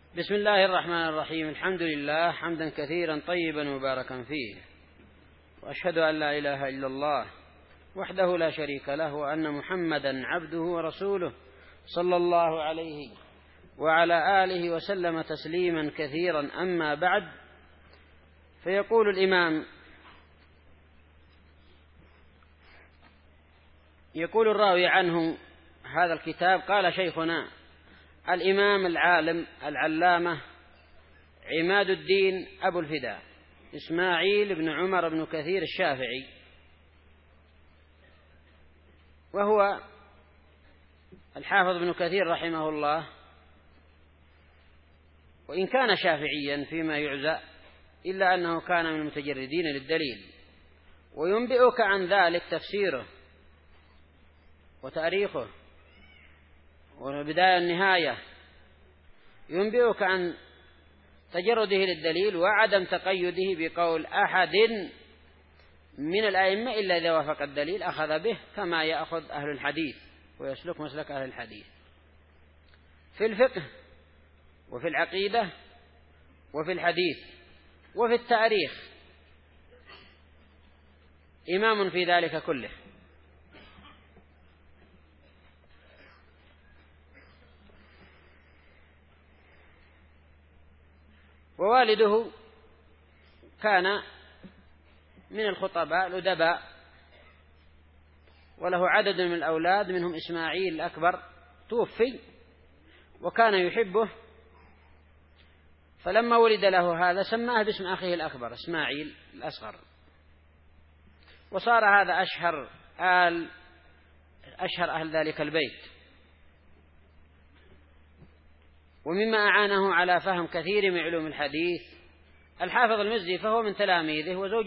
بسم الله الرحمن الرحيم. الحمد لله حمدا كثيرا طيبا مباركا فيه، وأشهد أن لا إله إلا الله وحده لا شريك له، وأن محمدا عبده ورسوله صلى الله عليه وعلى آله وسلم تسليما كثيرا. أما بعد، فيقول الإمام يقول الراوي عنه هذا الكتاب: قال شيخنا الإمام العالم العلامة عماد الدين أبو الفداء إسماعيل بن عمر بن كثير الشافعي، وهو الحافظ ابن كثير رحمه الله، وإن كان شافعيا فيما يعزى إلا أنه كان من المتجردين للدليل. وينبئك عن ذلك تفسيره وتاريخه والبداية والنهاية، ينبئك عن تجرده للدليل وعدم تقيده بقول أحد من الأئمة إلا إذا وافق الدليل أخذ به، كما يأخذ أهل الحديث ويسلك مسلك أهل الحديث في الفقه وفي العقيدة وفي الحديث وفي التاريخ، إمام في ذلك كله. ووالده كان من الخطباء الأدباء، وله عدد من الأولاد، منهم إسماعيل الأكبر توفي وكان يحبه، فلما ولد له هذا سماه باسم أخيه الأكبر إسماعيل الأصغر، وصار هذا أشهر أهل ذلك البيت. ومما أعانه على فهم كثير من علوم الحديث الحافظ المزي، فهو من تلاميذه وزوج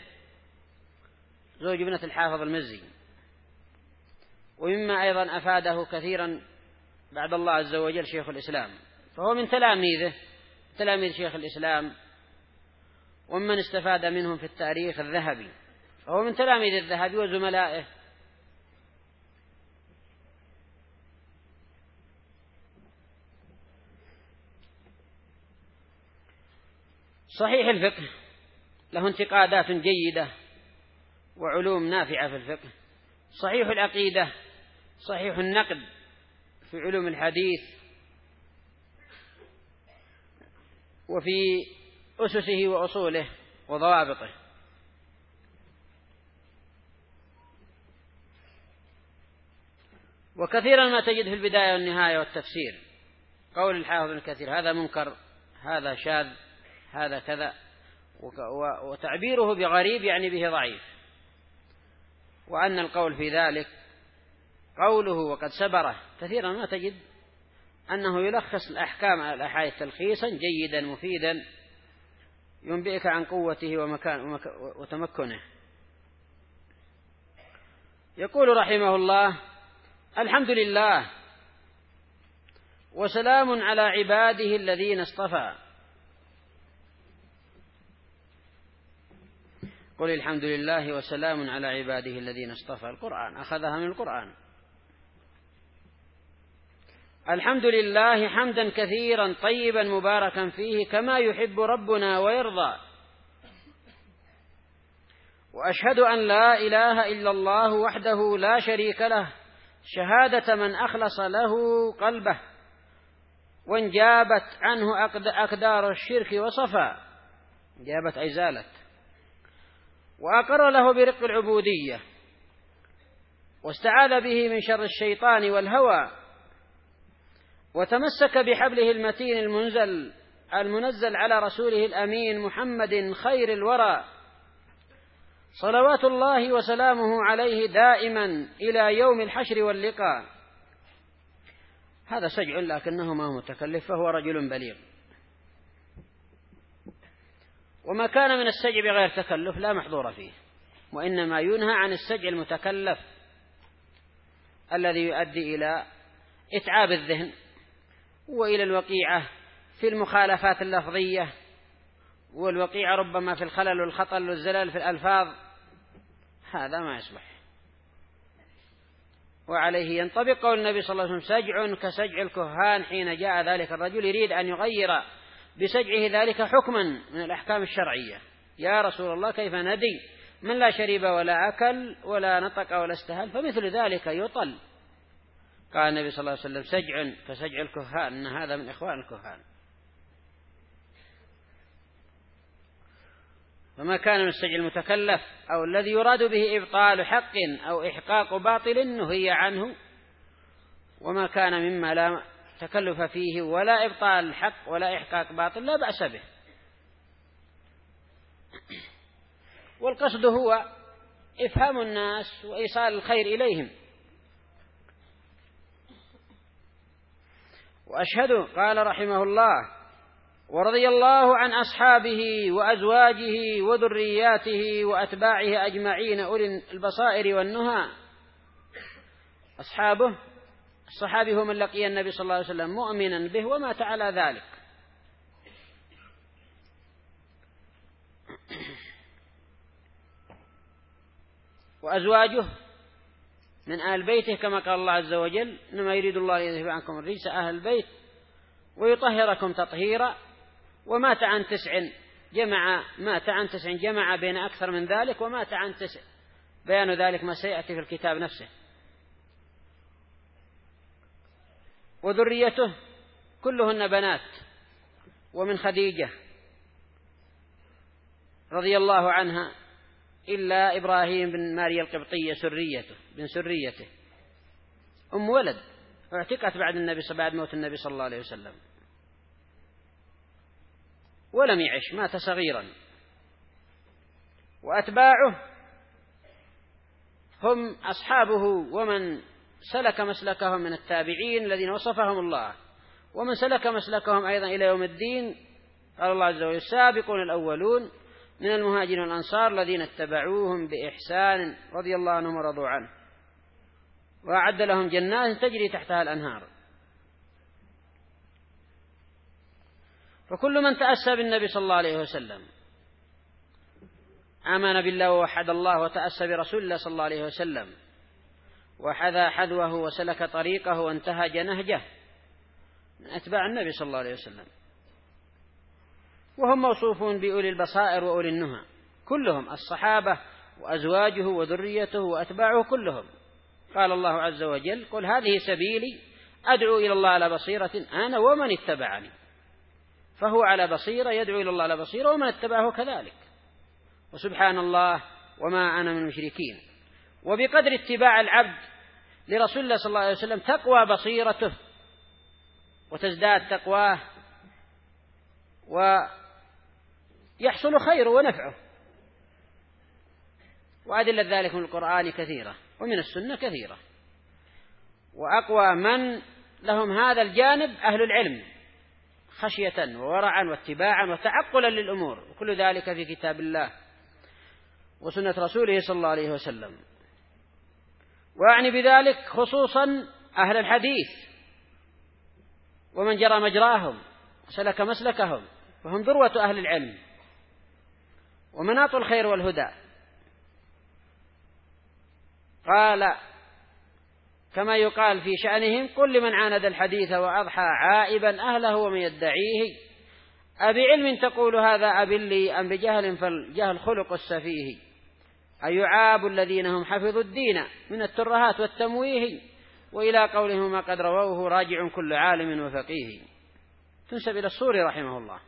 ابنة الحافظ المزي. ومما أيضا أفاده كثيرا بعد الله عز وجل شيخ الإسلام، فهو من تلاميذ شيخ الإسلام، ومن استفاد منهم في التاريخ الذهبي، فهو من تلاميذ الذهبي وزملائه. صحيح الفقه له انتقادات جيدة وعلوم نافعة في الفقه. صحيح العقيدة صحيح النقد في علوم الحديث وفي أسسه وأصوله وضوابطه. وكثيرا ما تجد في البداية والنهاية والتفسير قول الحافظ ابن كثير: هذا منكر، هذا شاذ، هذا كذا، وتعبيره بغريب يعني به ضعيف. وأن القول في ذلك قوله وقد سبره. كثيرا ما تجد أنه يلخص الأحكام على الأحاديث تلخيصا جيدا مفيدا ينبئك عن قوته وتمكنه. يقول رحمه الله: الحمد لله وسلام على عباده الذين اصطفى. قل الحمد لله وسلام على عباده الذين اصطفى. القرآن أخذها من القرآن. الحمد لله حمدا كثيرا طيبا مباركا فيه كما يحب ربنا ويرضى. وأشهد أن لا إله إلا الله وحده لا شريك له شهادة من أخلص له قلبه وانجابت عنه أقدار الشرك وصفى. جابت أي زالت. وأقر له برق العبودية واستعاذ به من شر الشيطان والهوى، وتمسك بحبله المتين المنزل على رسوله الأمين محمد خير الورى، صلوات الله وسلامه عليه دائما إلى يوم الحشر واللقاء. هذا سجع لكنه ما هو متكلف، فهو رجل بليغ. وما كان من السجع بغير تكلف لا محظور فيه، وإنما ينهى عن السجع المتكلف الذي يؤدي إلى إتعاب الذهن وإلى الوقيعة في المخالفات اللفظية، والوقيعة ربما في الخلل والخطل والزلال في الألفاظ. هذا ما يصلح. وعليه ينطبق قول النبي صلى الله عليه وسلم: سجع كسجع الكهان، حين جاء ذلك الرجل يريد أن يغير بسجعه ذلك حكما من الأحكام الشرعية: يا رسول الله كيف ندي من لا شرب ولا أكل ولا نطق ولا استهل؟ فمثل ذلك يطل. قال النبي صلى الله عليه وسلم: سجع كسجع الكهان، إن هذا من إخوان الكهان. فما كان من السجع المتكلف أو الذي يراد به إبطال حق أو إحقاق باطل نهي عنه، وما كان مما لا تكلف فيه ولا إبطال حق ولا إحقاق باطل لا بأس به. والقصد هو إفهام الناس وإيصال الخير إليهم. وأشهد قال رحمه الله: ورضي الله عن أصحابه وأزواجه وذرياته وأتباعه أجمعين أولي البصائر والنهى. أصحابه الصحابي هو من لقي النبي صلى الله عليه وسلم مؤمنا به ومات على ذلك. وأزواجه من أهل بيته، كما قال الله عز وجل: إنما يريد الله ليذهب عنكم الرجس أهل البيت ويطهركم تطهيرا. ومات عن 9 جمع بين أكثر من ذلك، ومات عن 9 بيان ذلك ما سيأتي في الكتاب نفسه. وذريته كلهن بنات، ومن خديجة رضي الله عنها إلا إبراهيم بن ماريا القبطية سريته أم ولد، اعتقت بعد موت النبي صلى الله عليه وسلم، ولم يعش، مات صغيرا. وأتباعه هم أصحابه ومن سلك مسلكهم من التابعين الذين وصفهم الله، ومن سلك مسلكهم أيضا إلى يوم الدين. قال الله عز وجل: السابقون الأولون من المهاجرين والأنصار الذين اتبعوهم بإحسان رضي الله عنهم ورضوا عنه، وأعد لهم جنات تجري تحتها الأنهار. فكل من تأسى بالنبي صلى الله عليه وسلم، آمن بالله ووحد الله وتأسى برسول الله صلى الله عليه وسلم، وحذا حذوه وسلك طريقه وانتهج نهجه، من أتباع النبي صلى الله عليه وسلم. وهم موصوفون بأولي البصائر وأولي النهى كلهم، الصحابة وأزواجه وذريته وأتباعه كلهم. قال الله عز وجل: قل هذه سبيلي أدعو إلى الله على بصيرة أنا ومن اتبعني. فهو على بصيرة، يدعو إلى الله على بصيرة، ومن اتبعه كذلك. وسبحان الله وما أنا من المشركين. وبقدر اتباع العبد لرسول الله صلى الله عليه وسلم تقوى بصيرته وتزداد تقواه، ويحصل خيره ونفعه. وأدلة ذلك من القرآن كثيرة ومن السنة كثيرة. وأقوى من لهم هذا الجانب أهل العلم، خشية وورعا واتباعا وتعقلا للأمور، وكل ذلك في كتاب الله وسنة رسوله صلى الله عليه وسلم. وأعني بذلك خصوصا أهل الحديث ومن جرى مجراهم وسلك مسلكهم، وهم ذروة أهل العلم ومناط الخير والهدى. قال كما يقال في شأنهم: قل لمن عاند الحديث وأضحى عائبا أهله ومن يدعيه، أبعلم تقول هذا أبلي أم بجهل؟ فالجهل خلق السفيه. أيعاب الذين هم حفظوا الدين من الترهات والتمويه، وإلى قولهم ما قد رووه راجع كل عالم وفقيه. تنسب إلى الصوري رحمه الله.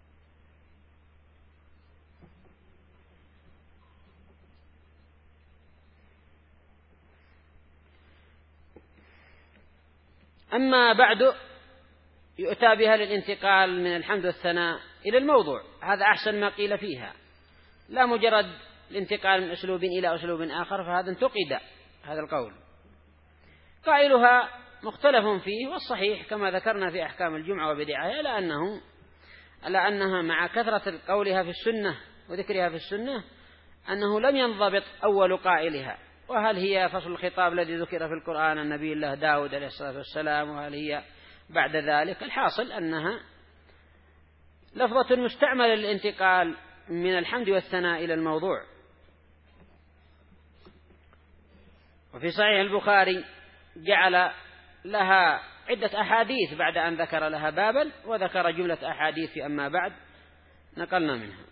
أما بعد، يؤتى بها للانتقال من الحمد والثناء إلى الموضوع، هذا أحسن ما قيل فيها، لا مجرد الانتقال من أسلوب إلى أسلوب آخر، فهذا انتقد هذا القول. قائلها مختلف فيه، والصحيح كما ذكرنا في أحكام الجمعة وبدعها على أنها مع كثرة قولها في السنة وذكرها في السنة أنه لم ينضبط أول قائلها، وهل هي فصل الخطاب الذي ذكر في القرآن النبي الله داود عليه الصلاة والسلام، وهل هي بعد ذلك. الحاصل أنها لفظة مستعملة للانتقال من الحمد والثناء إلى الموضوع. وفي صحيح البخاري جعل لها عدة أحاديث بعد أن ذكر لها بابا، وذكر جملة أحاديث في أما بعد نقلنا منها.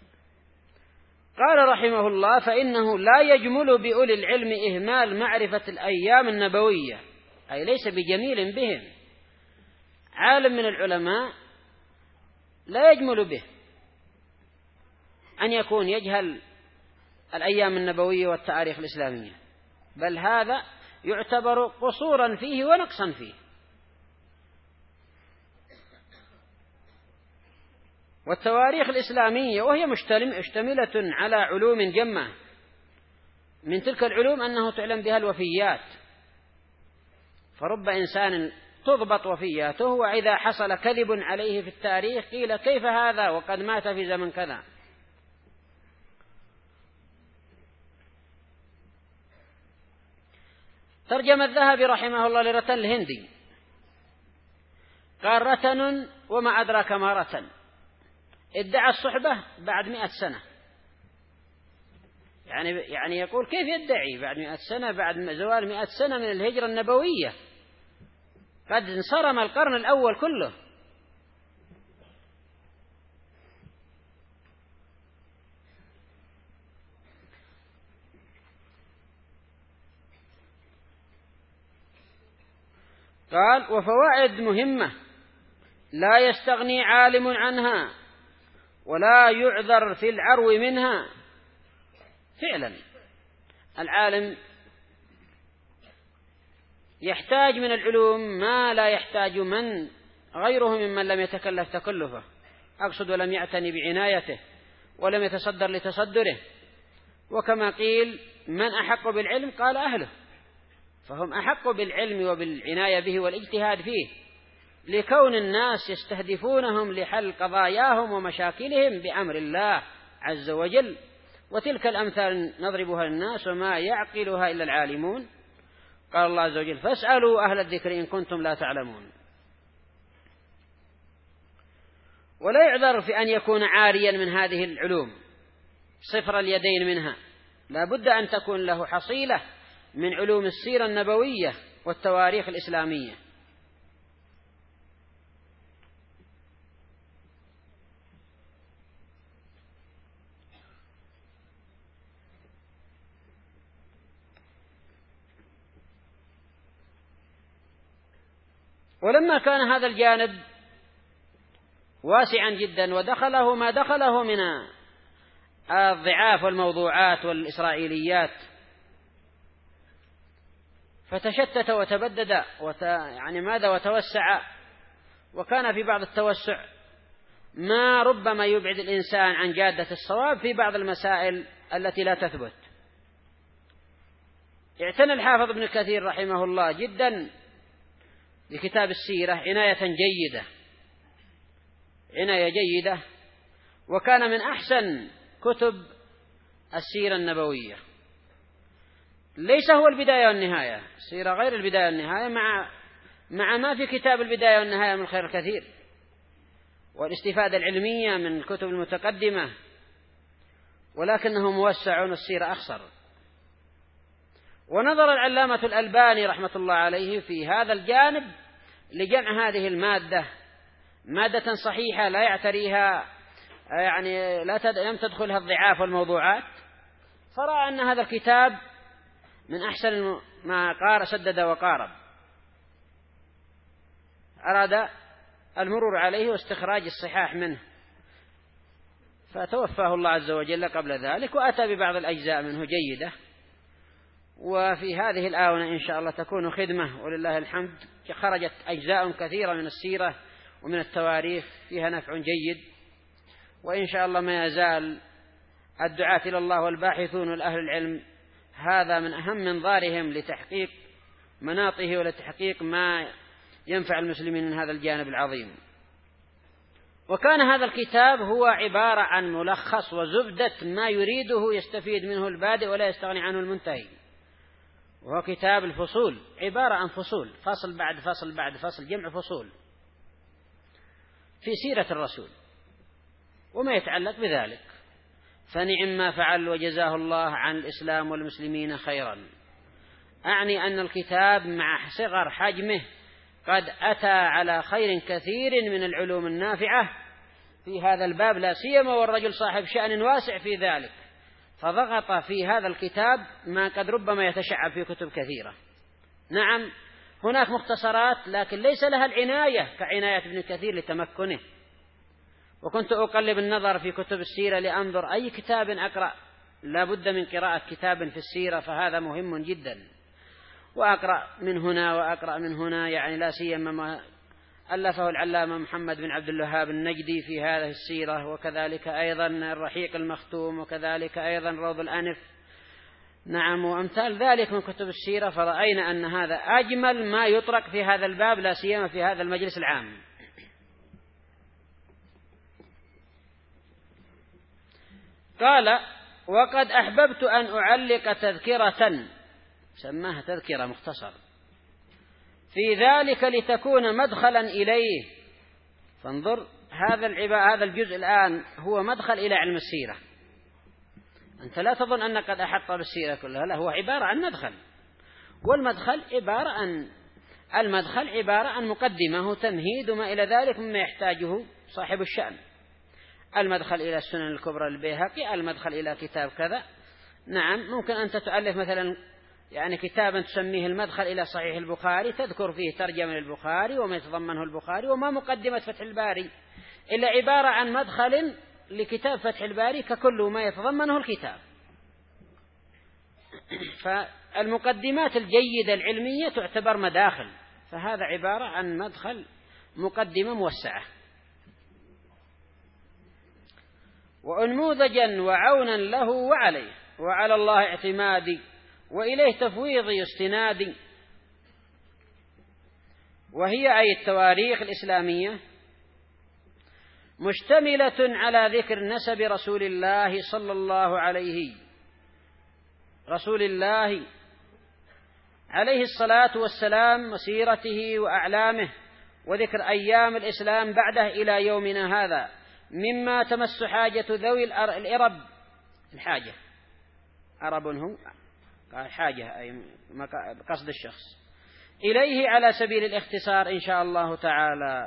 قال رحمه الله: فإنه لا يجمل بأولي العلم إهمال معرفة الأيام النبوية، أي ليس بجميل بهم. عالم من العلماء لا يجمل به أن يكون يجهل الأيام النبوية والتاريخ الإسلامية، بل هذا يعتبر قصورا فيه ونقصا فيه. والتواريخ الإسلامية وهي مشتملة على علوم جمة، من تلك العلوم أنه تعلم بها الوفيات، فرب إنسان تضبط وفياته، وإذا حصل كذب عليه في التاريخ قيل كيف هذا وقد مات في زمن كذا. ترجم الذهبي رحمه الله لرتن الهندي، قال: رتن وما أدراك ما رتن، ادعى الصحبة بعد 100 سنة. يعني يقول كيف يدعي بعد 100 سنة، بعد زوال 100 سنة من الهجرة النبوية، قد انصرم القرن الأول كله. قال: وفوائد مهمة لا يستغني عالم عنها ولا يعذر في العرو منها. فعلا العالم يحتاج من العلوم ما لا يحتاج من غيره ممن لم يتكلف تكلفه، أقصد ولم يعتني بعنايته ولم يتصدر لتصدره. وكما قيل: من أحق بالعلم؟ قال: أهله. فهم أحق بالعلم وبالعناية به والاجتهاد فيه، لكون الناس يستهدفونهم لحل قضاياهم ومشاكلهم بأمر الله عز وجل. وتلك الأمثال نضربها للناس وما يعقلها إلا العالمون. قال الله عز وجل: فاسألوا أهل الذكر إن كنتم لا تعلمون. ولا يعذر في أن يكون عاريا من هذه العلوم صفر اليدين منها، لا بد أن تكون له حصيلة من علوم السيرة النبوية والتواريخ الإسلامية. ولما كان هذا الجانب واسعا جدا ودخله ما دخله من الضعاف والموضوعات والإسرائيليات، فتشتت وتبدد وتوسع، وكان في بعض التوسع ما ربما يبعد الإنسان عن جادة الصواب في بعض المسائل التي لا تثبت. اعتنى الحافظ ابن كثير رحمه الله جدا بكتاب السيرة عناية جيدة، وكان من أحسن كتب السيرة النبوية. ليس هو البداية والنهاية، السيرة غير البداية والنهاية، مع ما في كتاب البداية والنهاية من الخير الكثير والاستفادة العلمية من الكتب المتقدمة، ولكنه موسع والسيرة أخصر. ونظر العلامة الألباني رحمة الله عليه في هذا الجانب لجمع هذه المادة مادة صحيحة لا يعتريها لم تدخلها الضعاف والموضوعات، فرأى أن هذا الكتاب من أحسن ما سدد وقارب. أراد المرور عليه واستخراج الصحاح منه، فتوفاه الله عز وجل قبل ذلك، وأتى ببعض الأجزاء منه جيدة. وفي هذه الآونة إن شاء الله تكون خدمة ولله الحمد، خرجت أجزاء كثيرة من السيرة ومن التواريخ فيها نفع جيد. وإن شاء الله ما يزال الدعاة إلى الله والباحثون والأهل العلم هذا من أهم منظارهم لتحقيق مناطه ولتحقيق ما ينفع المسلمين من هذا الجانب العظيم. وكان هذا الكتاب هو عبارة عن ملخص وزبدة ما يريده يستفيد منه البادئ ولا يستغني عنه المنتهي، وهو كتاب الفصول، عبارة عن فصول، فصل بعد فصل بعد فصل، جمع فصول في سيرة الرسول وما يتعلق بذلك. فنعم ما فعل وجزاه الله عن الإسلام والمسلمين خيرا. أعني أن الكتاب مع صغر حجمه قد أتى على خير كثير من العلوم النافعة في هذا الباب، لا سيما والرجل صاحب شأن واسع في ذلك، فضغط في هذا الكتاب ما قد ربما يتشعب في كتب كثيرة. نعم هناك مختصرات لكن ليس لها العناية كعناية ابن كثير لتمكنه. وكنت أقلب النظر في كتب السيرة لأنظر أي كتاب أقرأ، لا بد من قراءة كتاب في السيرة، فهذا مهم جدا. وأقرأ من هنا وأقرأ من هنا، يعني لا سيما ما ألفه العلامة محمد بن عبد الوهاب النجدي في هذه السيرة، وكذلك أيضا الرحيق المختوم، وكذلك أيضا روض الأنف. نعم وأمثال ذلك من كتب السيرة، فرأينا أن هذا أجمل ما يطرق في هذا الباب، لا سيما في هذا المجلس العام. قال: وقد أحببت أن أعلق تذكرة، سماها تذكرة مختصر، في ذلك لتكون مدخلا إليه. فانظر هذا الجزء الآن هو مدخل إلى علم السيرة. أنت لا تظن أنك قد أحط بالسيرة كلها، لا، هو عبارة عن مدخل، والمدخل عبارة عن مقدمة تمهيد وما إلى ذلك مما يحتاجه صاحب الشأن. المدخل إلى السنن الكبرى البيهقي، المدخل إلى كتاب كذا. نعم ممكن أن تؤلف مثلا يعني كتابا تسميه المدخل إلى صحيح البخاري، تذكر فيه ترجمة للبخاري وما يتضمنه البخاري، وما مقدمة فتح الباري، إلا عبارة عن مدخل لكتاب فتح الباري ككل ما يتضمنه الكتاب. فالمقدمات الجيدة العلمية تعتبر مداخل، فهذا عبارة عن مدخل، مقدمة موسعة. وأنموذجا وعونا له وعليه، وعلى الله اعتمادي، وإليه تفويضي استنادي. وهي أي التواريخ الإسلامية مشتملة على ذكر نسب رسول الله صلى الله عليه الصلاة والسلام، وسيرته وأعلامه، وذكر أيام الإسلام بعده إلى يومنا هذا، مما تمس حاجة ذوي الإرب، الحاجة، عرب هم حاجة أي قصد الشخص، إليه على سبيل الاختصار إن شاء الله تعالى.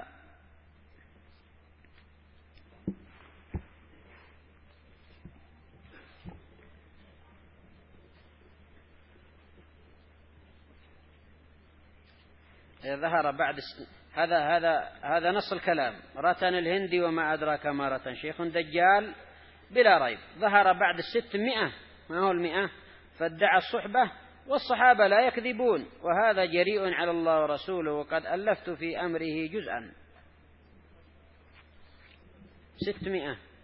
ظهر بعد هذا نص الكلام: رتن الهندي وما أدراك ما رتن، شيخ دجال بلا ريب، ظهر بعد 600، ما هو 100، فادعى الصحبة، والصحابة لا يكذبون، وهذا جريء على الله ورسوله، وقد ألفت في أمره جزءا. 600